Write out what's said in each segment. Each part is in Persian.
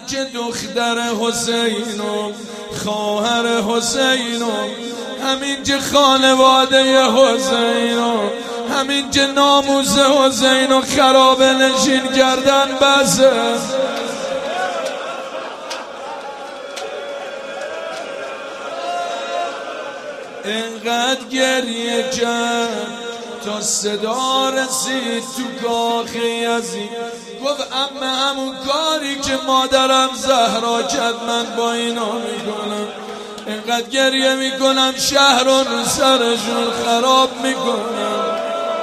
که دختر حسینم، خواهر حسینم، همین که خانواده حسینم، همین که ناموس حسینو خرابه نشین کردن بسه. اینقدر گریه کرد تا صدا رسید تو کاخ یزید، گفت عمه همون کاری که مادرم زهرا کرد من با اینا میکنم. اینقدر گریه میکنم شهر رو سرشون خراب میکنم.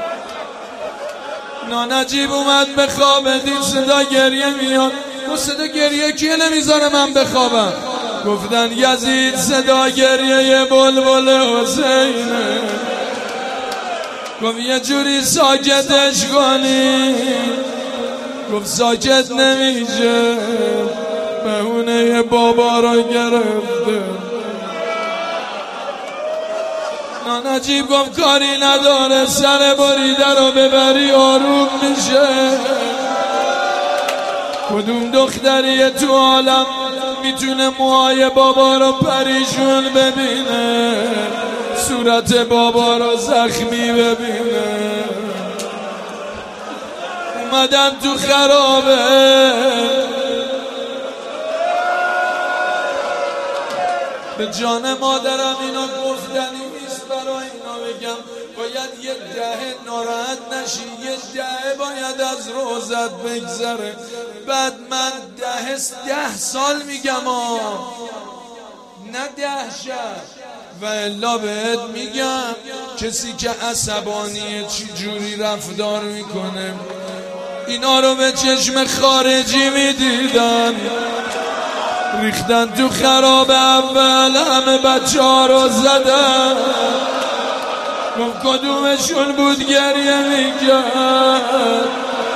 نجیب اومد به خواب، دید صدا گریه میاد. گفت صدا گریه کیه نمیذاره من بخوابم؟ گفتن یزید صدا گریه بلبل حسینه. گفت یه جوری ساکتش کنی. گفت ساکت نمیشه، بهونه بابا رو گرفته. نجیب گفت کاری نداره، سر بریده رو ببری آروم میشه. کدوم دختریه تو عالم میتونه موهای بابا رو پریشون ببینه، صورت بابا رو زخمی ببینه؟ اومدم تو خرابه، به جان مادرم اینا گفتنی نیست برای اینا بگم. باید یه دهه ناراحت نشی، یه دهه باید از روزت بگذره. بعد من 10 سال میگم نه 10 شب. و الا بهت میگم کسی که عصبانیه چی جوری رفتار میکنه. اینا رو به چشم خارجی میدیدن، ریختن تو خراب. اول همه بچه ها رو زدن. کدومشون بود گریه میکرد؟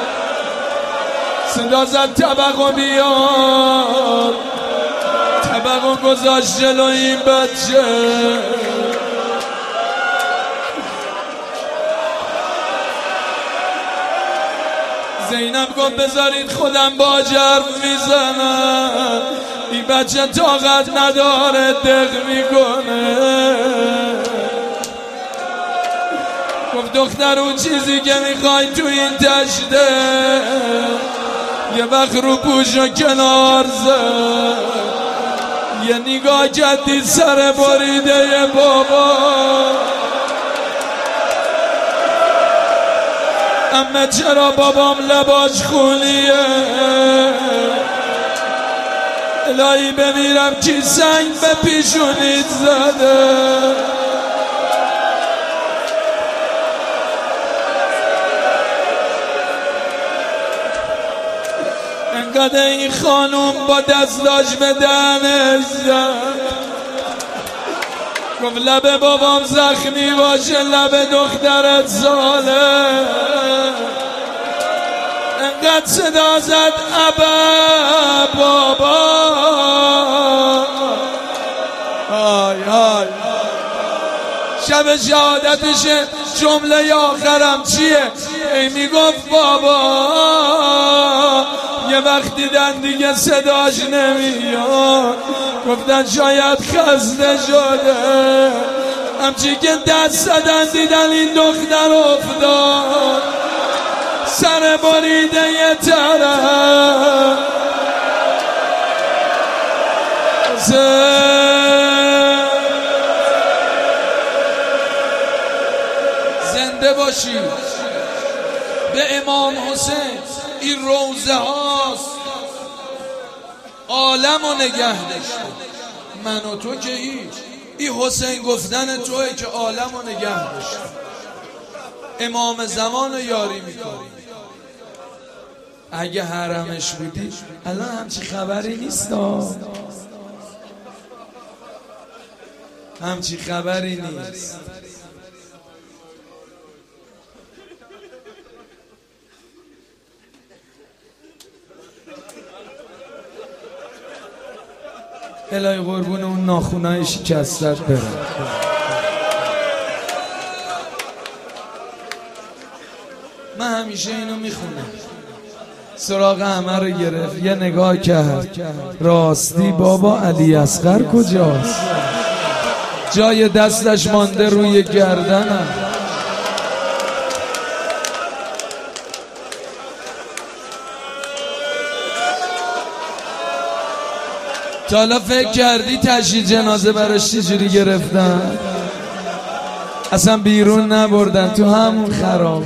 صدا زد طبقو بیار. طبقو گذاشت جلو این بچه. زینب گفت بذارید خودم با جرف میزنم، این بچه طاقت نداره دق میکنه. گفت دختر اون چیزی که میخوای تو این تشته، یه وقت رو پوشو کنار زد. یه نگاه کردی سر بریده بابا. اما چرا بابام لباش خونیه؟ الهی بمیرم کی سنگ به پیشونیت زده. انقدر این خانوم با دستاش به دهنش زد. گفت لب بابام زخمی باشه، لب دخترت ساله. انقدر صدا زد ابا بابا. های های شب شهادتشه، جمله آخرم چیه؟ ای میگفت بابا. یه وقت دیدن دیگه صداش نمیاد، گفتن شاید خسته شده. همچی که دست زدن دیدن این دختر افتاد سر بریده یه طرف. زنده باشی به امام حسین. این روزه هاست عالم و نگه داشته. من و تو که هیچ. این حسین گفتن توه که عالم و نگه داشته. امام زمان رو یاری میکنی. اگه حرمش بودی الان همچی خبری نیست. همچی خبری نیست. الهی قربون اون ناخونای شکستت برم. من همیشه اینو میخونم. سراغ همه رو گرفت، یه نگاه کرد، راستی بابا علی اصغر کجاست؟ جای دستش مانده روی گردنم. تا حالا فکر کردی تشییع جنازه براش چجوری گرفتن؟ اصلا بیرون نبردن، تو همون خرابه.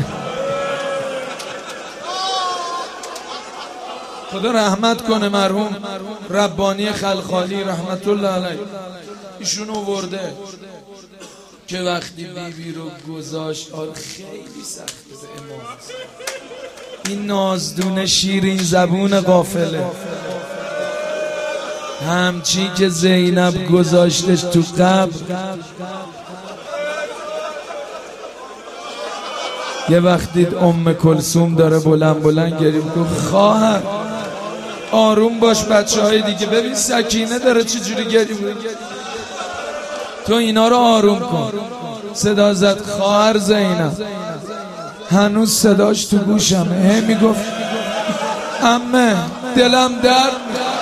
خدا رحمت کنه مرحوم ربانی خلخالی رحمت الله علیه. ایشون آورده که وقتی بیبی رو گذاشت، خیلی سخته به امام، این نازدون شیرین زبون قافله، همچی که زینب گذاشتش تو قبر، یه وقت دید ام کلثوم داره بلند بلند گریه میکنه، خواهر آروم باش، بچه های دیگه ببین سکینه داره چجوری گریه میکنه، تو اینا رو آروم کن. صدا زد خواهر زینب، هنوز صداش تو گوشمه، میگفت عمه دلم درد.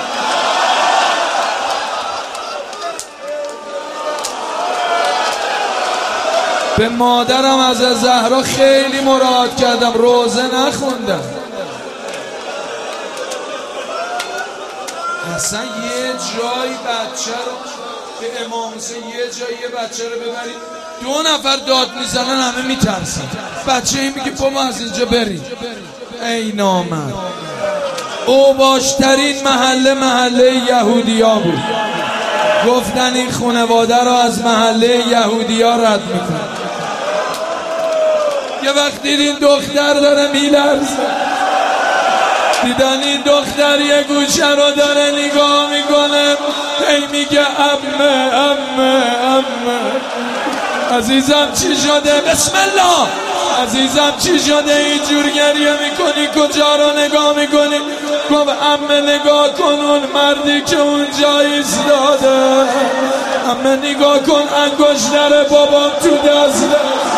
به مادرم از زهرا خیلی مراعات کردم، روزه نخوندم. اصلا یه جایی بچه رو به امام حسین، یه جایی یه بچه رو ببرید 2 نفر داد میزنن همه میترسن، بچه این میگه بابا از اینجا بریم. ای نامرد، او باشترین محله یهودیا بود، گفتن این خانواده رو از محله یهودیا رد میکنن. یه وقت دیدین دختر داره میلرزه، دیدن این دختر یه گوشه رو داره نگاه میکنه، هی میگه عمه عمه عمه. عزیزم چی شده؟ بسم الله. عزیزم چی شده اینجور گریه میکنی؟ کجا رو نگاه میکنی؟ گفت عمه نگاه کن اون مردی که اونجا ایستاده، عمه نگاه کن انگشتر بابام تو دسته.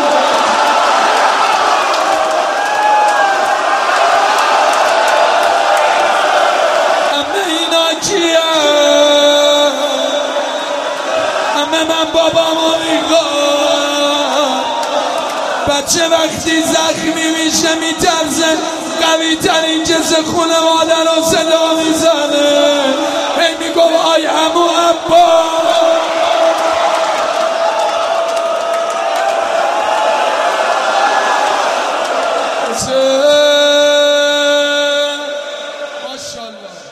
من بابامو میگم، بچه وقتی زخمی میشه میترسه، قوی ترین کس خانواده رو صدا میزنه، هی میگم آی عمو عبا. ماشاءالله.